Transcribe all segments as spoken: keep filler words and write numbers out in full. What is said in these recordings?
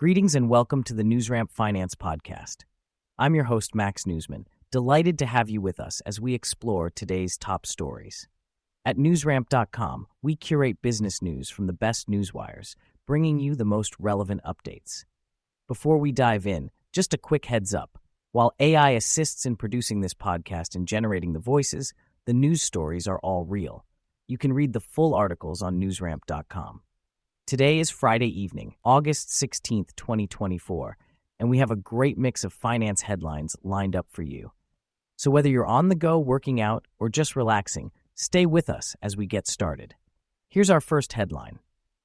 Greetings and welcome to the NewsRamp Finance Podcast. I'm your host, Max Newsman, delighted to have you with us as we explore today's top stories. At newsramp dot com, we curate business news from the best newswires, bringing you the most relevant updates. Before we dive in, just a quick heads up. While A I assists in producing this podcast and generating the voices, the news stories are all real. You can read the full articles on newsramp dot com. Today is Friday evening, August sixteenth, twenty twenty-four, and we have a great mix of finance headlines lined up for you. So whether you're on the go, working out, or just relaxing, stay with us as we get started. Here's our first headline.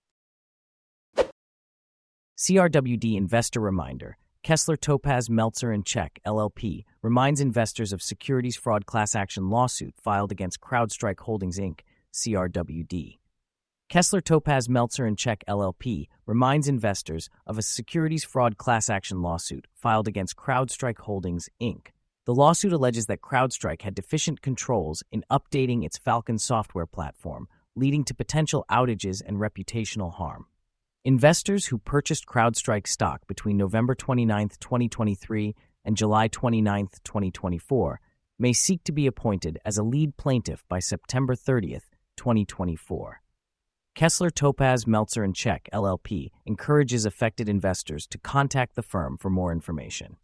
C R W D Investor Reminder. Kessler Topaz Meltzer and Check, L L P, reminds investors of securities fraud class action lawsuit filed against CrowdStrike Holdings, Incorporated, C R W D. Kessler Topaz Meltzer and Check, L L P, reminds investors of a securities fraud class action lawsuit filed against CrowdStrike Holdings, Incorporated. The lawsuit alleges that CrowdStrike had deficient controls in updating its Falcon software platform, leading to potential outages and reputational harm. Investors who purchased CrowdStrike stock between November twenty-ninth, twenty twenty-three and July twenty-ninth, twenty twenty-four may seek to be appointed as a lead plaintiff by September thirtieth, twenty twenty-four. Kessler Topaz Meltzer and Check, L L P, encourages affected investors to contact the firm for more information.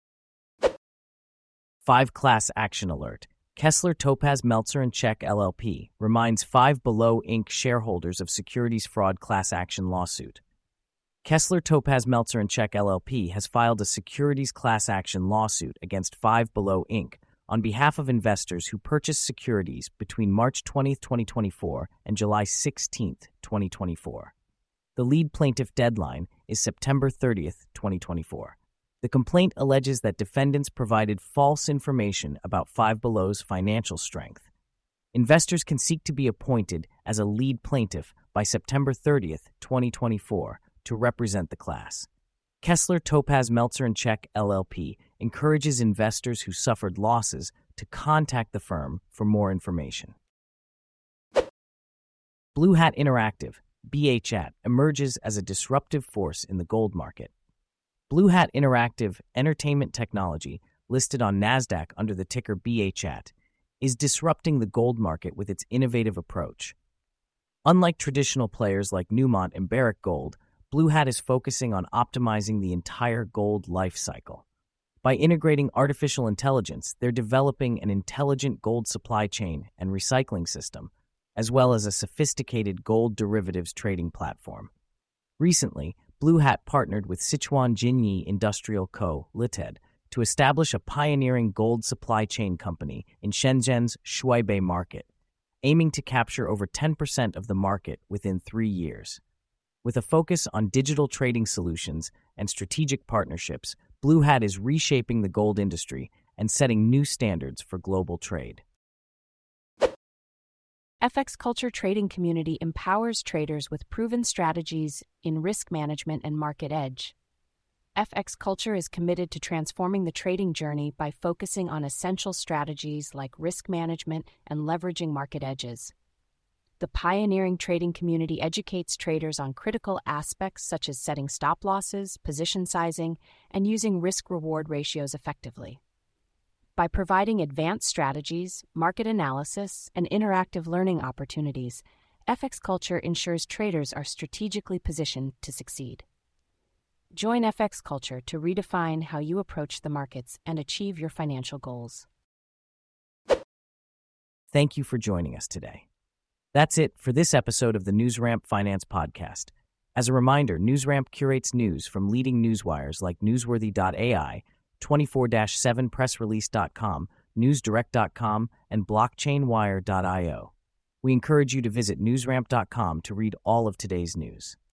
Five Class Action Alert. Kessler Topaz Meltzer and Check, L L P, reminds Five Below, Incorporated shareholders of securities fraud class action lawsuit. Kessler Topaz Meltzer and Check, L L P, has filed a securities class action lawsuit against Five Below, Incorporated, on behalf of investors who purchased securities between March twentieth, twenty twenty-four and July sixteenth, twenty twenty-four. The lead plaintiff deadline is September thirtieth, twenty twenty-four. The complaint alleges that defendants provided false information about Five Below's financial strength. Investors can seek to be appointed as a lead plaintiff by September thirtieth, twenty twenty-four to represent the class. Kessler Topaz Meltzer and Check, L L P, encourages investors who suffered losses to contact the firm for more information. Blue Hat Interactive, B H A T, emerges as a disruptive force in the gold market. Blue Hat Interactive Entertainment Technology, listed on NASDAQ under the ticker B H A T, is disrupting the gold market with its innovative approach. Unlike traditional players like Newmont and Barrick Gold, Blue Hat is focusing on optimizing the entire gold life cycle. By integrating artificial intelligence, they're developing an intelligent gold supply chain and recycling system, as well as a sophisticated gold derivatives trading platform. Recently, Blue Hat partnered with Sichuan Jinyi Industrial Co., Limited, to establish a pioneering gold supply chain company in Shenzhen's Shuaibei market, aiming to capture over ten percent of the market within three years. With a focus on digital trading solutions and strategic partnerships, Blue Hat is reshaping the gold industry and setting new standards for global trade. F X Culture Trading Community empowers traders with proven strategies in risk management and market edge. F X Culture is committed to transforming the trading journey by focusing on essential strategies like risk management and leveraging market edges. The pioneering trading community educates traders on critical aspects such as setting stop losses, position sizing, and using risk-reward ratios effectively. By providing advanced strategies, market analysis, and interactive learning opportunities, F X Culture ensures traders are strategically positioned to succeed. Join F X Culture to redefine how you approach the markets and achieve your financial goals. Thank you for joining us today. That's it for this episode of the NewsRamp Finance Podcast. As a reminder, NewsRamp curates news from leading newswires like newsworthy dot A I, twenty-four seven press release dot com, newsdirect dot com, and blockchain wire dot io. We encourage you to visit newsramp dot com to read all of today's news.